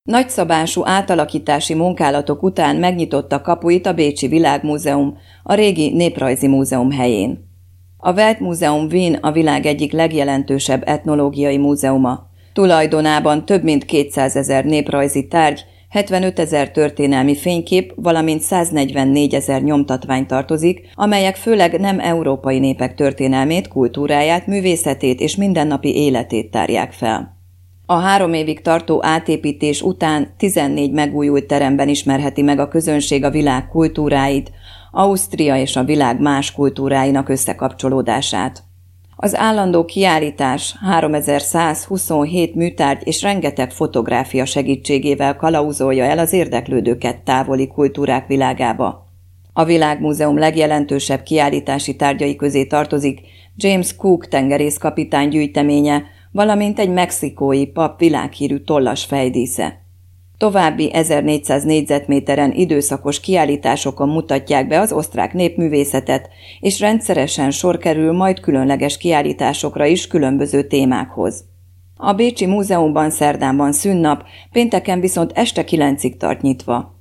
Nagyszabású átalakítási munkálatok után megnyitotta kapuit a Bécsi Világmúzeum, a régi Néprajzi Múzeum helyén. A Weltmuseum Wien a világ egyik legjelentősebb etnológiai múzeuma. Tulajdonában több mint 200 000 néprajzi tárgy, 75 000 történelmi fénykép, valamint 144 000 nyomtatvány tartozik, amelyek főleg nem európai népek történelmét, kultúráját, művészetét és mindennapi életét tárják fel. A 3 évig tartó átépítés után 14 megújult teremben ismerheti meg a közönség a világ kultúráit, Ausztria és a világ más kultúráinak összekapcsolódását. Az állandó kiállítás 3127 műtárgy és rengeteg fotográfia segítségével kalauzolja el az érdeklődőket távoli kultúrák világába. A Világmúzeum legjelentősebb kiállítási tárgyai közé tartozik James Cook tengerészkapitány gyűjteménye, valamint egy mexikói pap világhírű tollas fejdísze. További 1400 négyzetméteren időszakos kiállításokon mutatják be az osztrák népművészetet, és rendszeresen sor kerül majd különleges kiállításokra is különböző témákhoz. A Bécsi Múzeumban szerdán van szünnap, pénteken viszont este 9-ig tart nyitva.